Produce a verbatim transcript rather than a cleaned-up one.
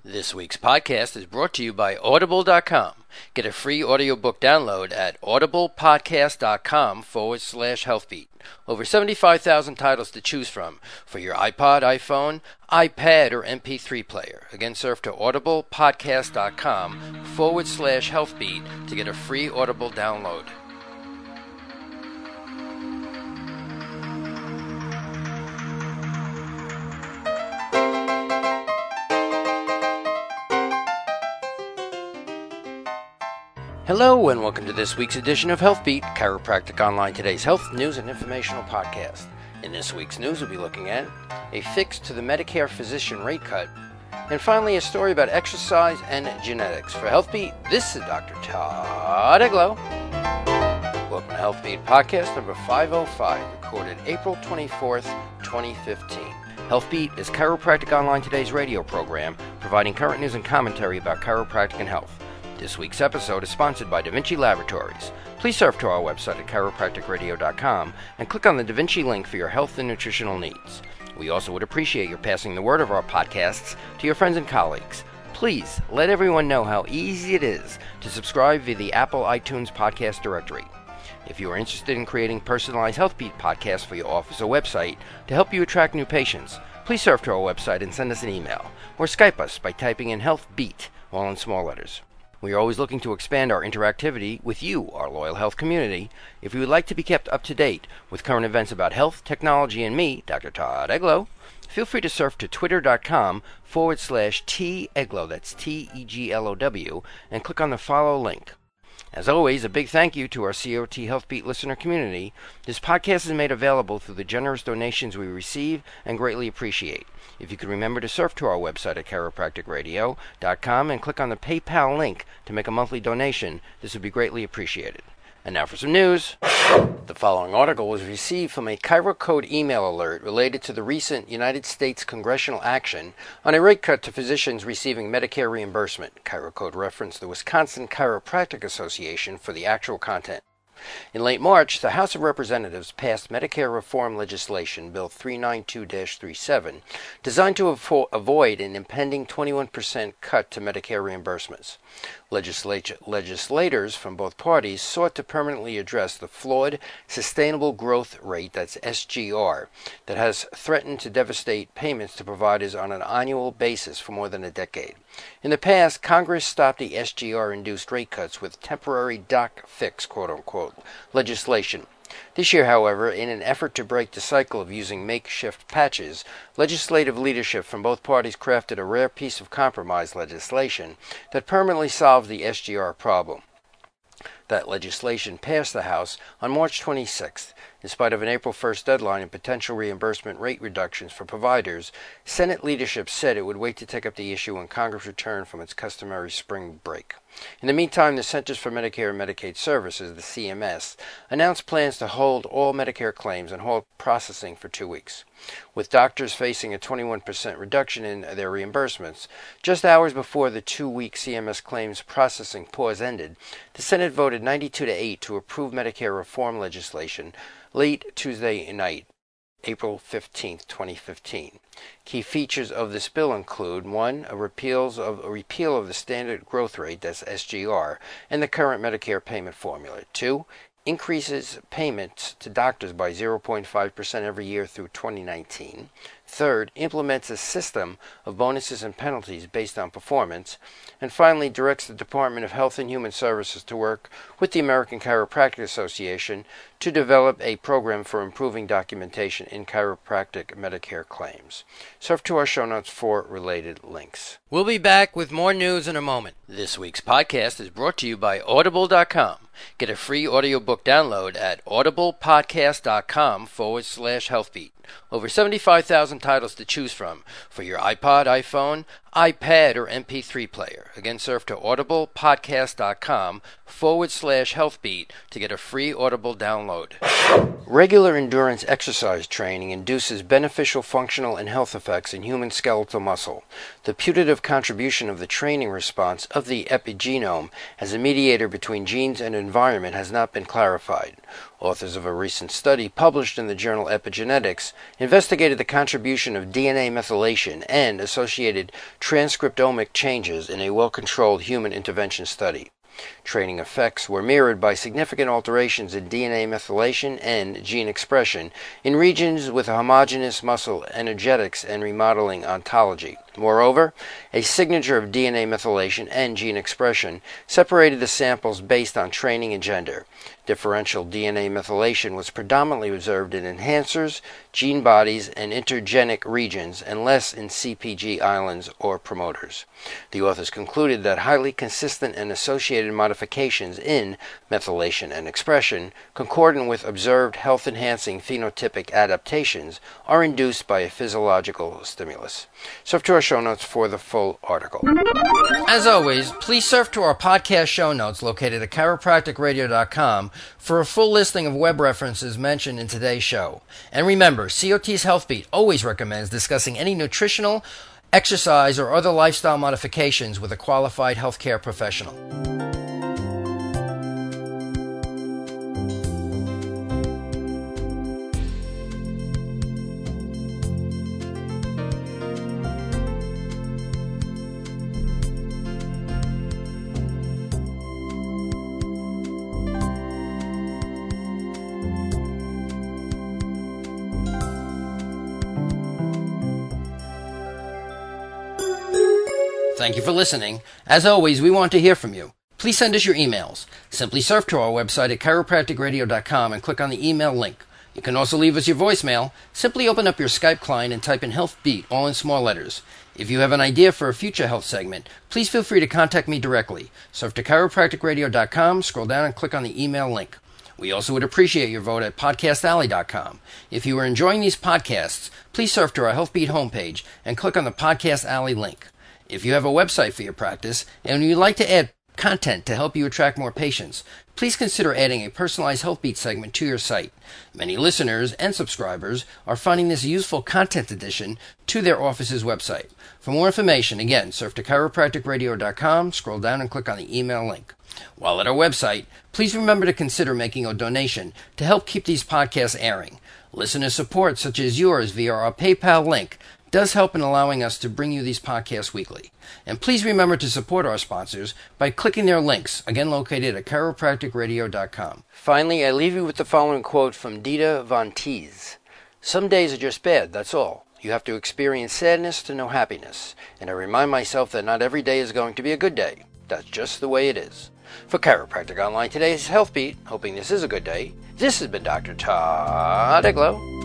This week's podcast is brought to you by Audible dot com. Get a free audiobook download at audiblepodcast.com forward slash healthbeat. Over seventy-five thousand titles to choose from for your iPod, iPhone, iPad, or M P three player. Again, surf to audiblepodcast.com forward slash healthbeat to get a free Audible download. Hello and welcome to this week's edition of HealthBeat, Chiropractic Online Today's health, news, and informational podcast. In this week's news, we'll be looking at a fix to the Medicare physician rate cut, and finally a story about exercise and genetics. For HealthBeat, this is Doctor Todd Eglow. Welcome to HealthBeat Podcast number five oh five, recorded April twenty-fourth, twenty fifteen. HealthBeat is Chiropractic Online Today's radio program, providing current news and commentary about chiropractic and health. This week's episode is sponsored by Da Vinci Laboratories. Please surf to our website at chiropractic radio dot com and click on the Da Vinci link for your health and nutritional needs. We also would appreciate your passing the word of our podcasts to your friends and colleagues. Please let everyone know how easy it is to subscribe via the Apple iTunes podcast directory. If you are interested in creating personalized HealthBeat podcasts for your office or website to help you attract new patients, please surf to our website and send us an email, or Skype us by typing in HealthBeat, all in small letters. We are always looking to expand our interactivity with you, our loyal health community. If you would like to be kept up to date with current events about health, technology, and me, Doctor Todd Eglow, feel free to surf to twitter.com forward slash T-Eglow, that's T E G L O W, and click on the follow link. As always, a big thank you to our C O T HealthBeat listener community. This podcast is made available through the generous donations we receive and greatly appreciate. If you could remember to surf to our website at chiropractic radio dot com and click on the PayPal link to make a monthly donation, this would be greatly appreciated. And now for some news. The following article was received from a ChiroCode email alert related to the recent United States congressional action on a rate cut to physicians receiving Medicare reimbursement. ChiroCode referenced the Wisconsin Chiropractic Association for the actual content. In late March, the House of Representatives passed Medicare reform legislation, Bill three ninety-two dash thirty-seven, designed to avo- avoid an impending twenty-one percent cut to Medicare reimbursements. Legislat- legislators from both parties sought to permanently address the flawed sustainable growth rate, that's S G R, that has threatened to devastate payments to providers on an annual basis for more than a decade. In the past, Congress stopped the S G R-induced rate cuts with temporary doc fix, quote-unquote, legislation. This year, however, in an effort to break the cycle of using makeshift patches, legislative leadership from both parties crafted a rare piece of compromise legislation that permanently solved the S G R problem. That legislation passed the House on March twenty-sixth. In spite of an April first deadline and potential reimbursement rate reductions for providers, Senate leadership said it would wait to take up the issue when Congress returned from its customary spring break. In the meantime, the Centers for Medicare and Medicaid Services, the C M S, announced plans to hold all Medicare claims and halt processing for two weeks. With doctors facing a twenty-one percent reduction in their reimbursements, just hours before the two-week C M S claims processing pause ended, the Senate voted ninety-two to eight to approve Medicare reform legislation late Tuesday night, April fifteenth, twenty fifteen. Key features of this bill include one, a, repeals of, a repeal of the standard growth rate, that's S G R, and the current Medicare payment formula. Two, increases payments to doctors by zero point five percent every year through twenty nineteen. Third, implements a system of bonuses and penalties based on performance. And finally, directs the Department of Health and Human Services to work with the American Chiropractic Association to develop a program for improving documentation in chiropractic Medicare claims. Surf to our show notes for related links. We'll be back with more news in a moment. This week's podcast is brought to you by Audible dot com. Get a free audiobook download at audiblepodcast.com forward slash healthbeat. Over seventy-five thousand titles to choose from for your iPod, iPhone, iPad, or M P three player. Again, surf to audiblepodcast.com forward slash healthbeat to get a free Audible download. Regular endurance exercise training induces beneficial functional and health effects in human skeletal muscle. The putative contribution of the training response of the epigenome as a mediator between genes and environment has not been clarified. Authors of a recent study published in the journal Epigenetics investigated the contribution of D N A methylation and associated transcriptomic changes in a well-controlled human intervention study. Training effects were mirrored by significant alterations in D N A methylation and gene expression in regions with a homogeneous muscle energetics and remodeling ontology. Moreover, a signature of D N A methylation and gene expression separated the samples based on training and gender. Differential D N A methylation was predominantly observed in enhancers, gene bodies, and intergenic regions, and less in C P G islands or promoters. The authors concluded that highly consistent and associated modifications in methylation and expression, concordant with observed health-enhancing phenotypic adaptations, are induced by a physiological stimulus. Surf to our show notes for the full article. As always, please surf to our podcast show notes located at chiropractic radio dot com for a full listing of web references mentioned in today's show. And remember, C O T's HealthBeat always recommends discussing any nutritional, exercise, or other lifestyle modifications with a qualified healthcare professional. Thank you for listening. As always, we want to hear from you. Please send us your emails. Simply surf to our website at chiropractic radio dot com and click on the email link. You can also leave us your voicemail. Simply open up your Skype client and type in HealthBeat, all in small letters. If you have an idea for a future health segment, please feel free to contact me directly. Surf to chiropractic radio dot com, scroll down and click on the email link. We also would appreciate your vote at podcast alley dot com. If you are enjoying these podcasts, please surf to our HealthBeat homepage and click on the Podcast Alley link. If you have a website for your practice and you'd like to add content to help you attract more patients, please consider adding a personalized HealthBeat segment to your site. Many listeners and subscribers are finding this useful content addition to their office's website. For more information, again, surf to chiropractic radio dot com, scroll down and click on the email link. While at our website, please remember to consider making a donation to help keep these podcasts airing. Listener support, such as yours via our PayPal link, does help in allowing us to bring you these podcasts weekly. And please remember to support our sponsors by clicking their links, again located at chiropractic radio dot com. Finally, I leave you with the following quote from Dita Von Teese. Some days are just bad, that's all. You have to experience sadness to know happiness. And I remind myself that not every day is going to be a good day. That's just the way it is. For Chiropractic Online, today's HealthBeat, hoping this is a good day, this has been Doctor Todd Eglow.